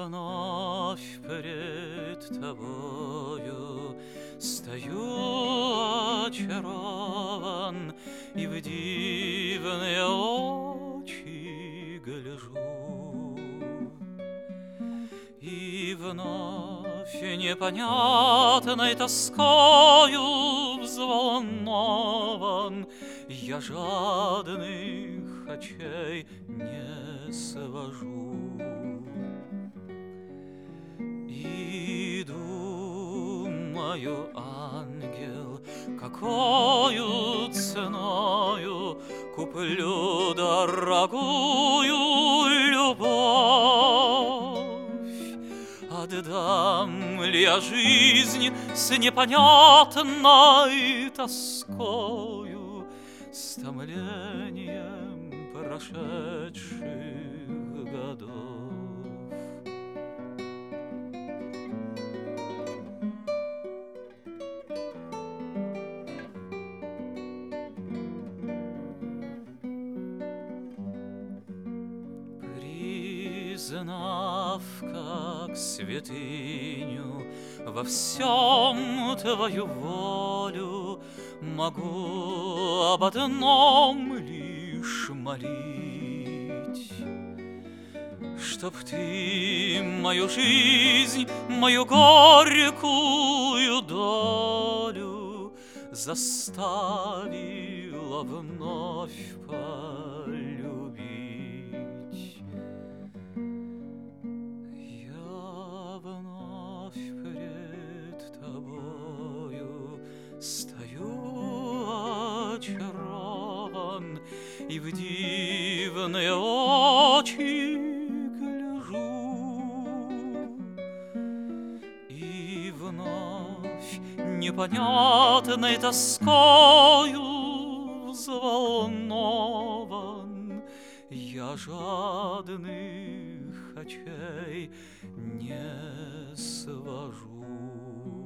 вновь пред тобою стою очарован, и в дивные очи гляжу. И вновь непонятной тоскою взволнован, я жадных очей не свожу. И думаю, ангел, какою ценою куплю дорогую любовь? Отдам ли я жизнь с непонятной тоскою, с томлением прошедших годов? Признав как святыню во всем твою волю, могу об одном лишь молить, чтоб ты мою жизнь, мою горькую долю заставила вновь полюбить. Я вновь пред тобою стою очарован, и в дивные очи гляжу. И вновь непонятной тоскою взволнован, я жадных очей не свожу.